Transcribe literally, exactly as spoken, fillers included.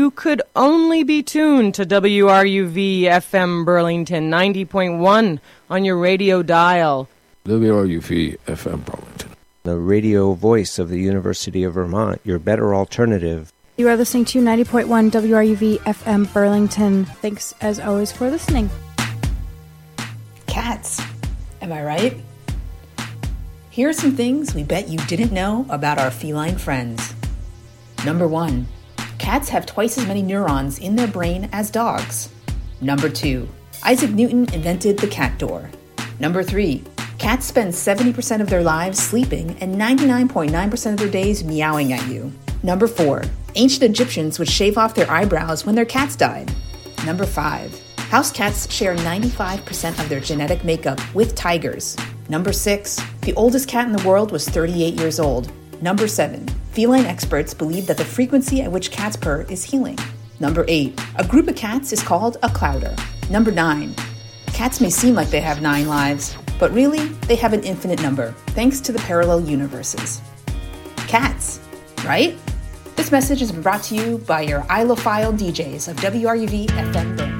you could only be tuned to W R U V F M Burlington ninety point one on your radio dial. W R U V F M Burlington, the radio voice of the University of Vermont, your better alternative. You are listening to ninety point one W R U V F M Burlington. Thanks, as always, for listening. Cats, am I right? Here are some things we bet you didn't know about our feline friends. Number one, cats have twice as many neurons in their brain as dogs. Number two, Isaac Newton invented the cat door. Number three, cats spend seventy percent of their lives sleeping and ninety-nine point nine percent of their days meowing at you. Number four, ancient Egyptians would shave off their eyebrows when their cats died. Number five, house cats share ninety-five percent of their genetic makeup with tigers. Number six, the oldest cat in the world was thirty-eight years old. Number seven, feline experts believe that the frequency at which cats purr is healing. Number eight, a group of cats is called a clouder. Number nine, cats may seem like they have nine lives, but really, they have an infinite number, thanks to the parallel universes. Cats, right? This message has been brought to you by your ilophile D Js of W R U V F M Burlington.